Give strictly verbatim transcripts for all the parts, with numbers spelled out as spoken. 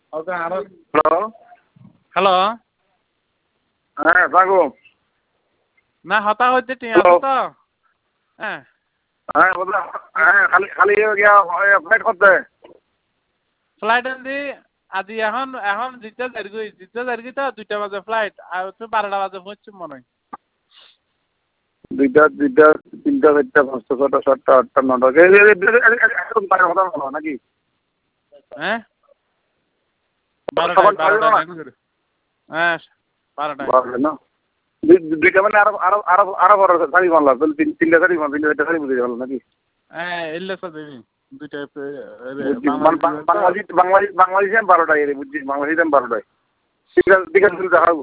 ওকে আরো hello hello হ্যাঁ থাকো না হতা হইতে টিয়া হ্যালো তো হ্যাঁ হ্যাঁ বললাম হ্যাঁ খালি খালি গিয়া ফ্লাইট করতে ফ্লাইট দি আজি এখন এখন জিতে যারগুই জিতে যারগুই তো দুইটা বাজে ফ্লাইট আর তো বারোটা বাজে পৌঁছছি মনে হয় দুইটা দুইটা তিনটা চারটা পাঁচটা ছটা সাতটা আটটা নটা একদম বাইরে কথা বলো নাকি হ্যাঁ বারোটায় বারোটায় হ্যাঁ বারোটায় বারোটা না দুইটা মানে আরো আরো আরো আরো বড় শাড়ি বানলা তিনটা শাড়ি বান তিনটা চারটা শাড়ি বুঝে গেল নাকি হ্যাঁ এলে তো দেবি দুইটা বাংলাদেশ বাংলাদেশ বাংলাদেশে বারোটায় এর বুঝছিস বাংলাদেশে বারোটায় ঠিক আছে ঠিক আছে দেখাবো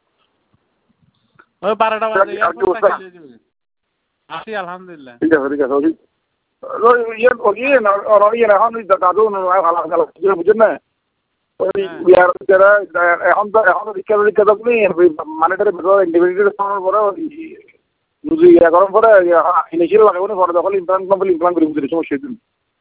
ওই বারোটা বাজে আসি আলহামদুলিল্লাহ ঠিক আছে ঠিক আছে ওই ইয়ে ইয়ে না ইয়ে না এখন দাদু ভালো ভালো বুঝছেন না ওই ইয়ার যারা এখন তো এখন তো রিক্সা রিক্সা তো নেই মানে তার ভেতর ইন্ডিভিজুয়াল সামার পরে যদি ইয়া গরম পরে ইনিশিয়াল লাগাবো না পরে তখন ইমপ্লান্ট কম্পানি ইমপ্লান্ট করে বুঝতে সমস্যা হইতো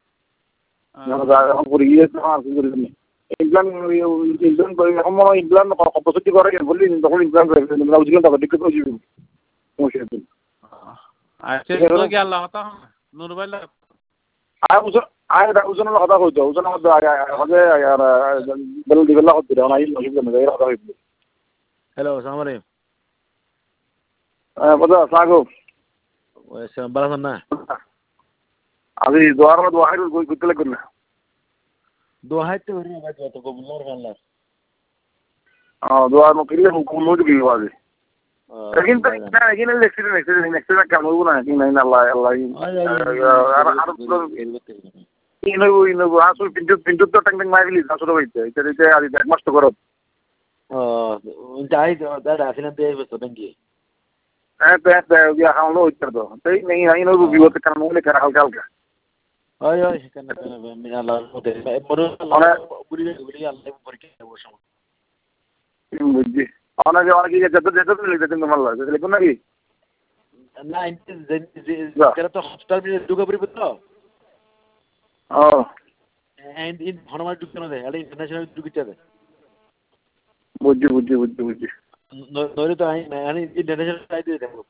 এখন পরে গিয়ে আর কি করে দিন ইমপ্লান্ট ইমপ্লান্ট করে এখন মনে ইমপ্লান্ট কম্পোজিট করে বললি তখন ইমপ্লান্ট করে বুঝলেন তখন ঠিক করে দিবেন সমস্যা হইতো আচ্ছা কি আল্লাহ হতা নূর ভাই আর উজন আর উজনের কথা কইতো উজনের মধ্যে হবে আর বেল দিবেলা হচ্ছে না আই নহিব না এর কথা হইতো হ্যালো আসসালামু আলাইকুম হ্যাঁ বড় সাগো ওই বালাসন না আমি দোয়ার মধ্যে ওয়াহিদ কই কইতে লাগবে না দোহাইতে ওরে বাদ তো কবুলর বাংলা হ্যাঁ দোয়ার মধ্যে কিলে হুকুম নজু কি বাজে लेकिन तो ना लेकिन एक्सीडेंट एक्सीडेंट एक्सीडेंट क्या होगा ना कि नहीं अल्लाह अल्लाह আর আর ইনো ইনো আসল পিন্টু পিন্টু তো টং টং মাইলি আসল হইছে এটা এটা আদি এক মাস তো করো ও যাই দাদা আসেন দিয়ে বসো নাকি হ্যাঁ তো তো ইয়া হামলো হইছে তো তাই নেই ইনো বিপদ কারণ মনে করা হালকা হালকা ওই ওই কেন কেন মিনা আল্লাহ মতে মরো আল্লাহ বুড়ি বুড়ি আল্লাহ পরীক্ষা বসো বুঝছি অনেকে অনেকে যেতে যেতে লিখতে কিন্তু ভালো লাগে লিখুন নাকি না যেটা তো হসপিটাল ঢুকে পড়বে তো ও এন্ড ইন হনুমান ঢুকতে না দেয় এটা ইন্টারন্যাশনাল ঢুকতে দেয় বুঝছি বুঝছি বুঝছি বুঝছি নইলে তো আমি ইন্টারন্যাশনাল আই দিয়ে দেবো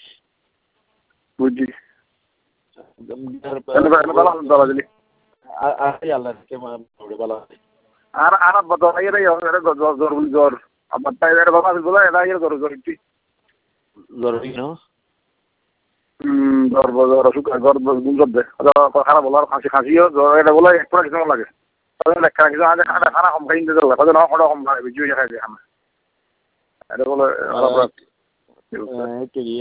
বুঝছি আল্লাহ কে ভালো আর আর বড় এর জ্বর জ্বর জ্বর আমার তাইদের বাবা বলে এটা ইয়ে করো জরুরি জরুরি না হুম জ্বর জ্বর অসুখ জ্বর গুঞ্জন দে খারাপ বলার খাসি খাসিও জ্বর এটা বলে এক পরে কিছু লাগে তাহলে লেখা কিছু আগে খানা খানা কম খাই দিতে লাগে তাহলে না খাওয়া কম লাগে বিজু খাই দিয়ে খানা এটা বলে খারাপ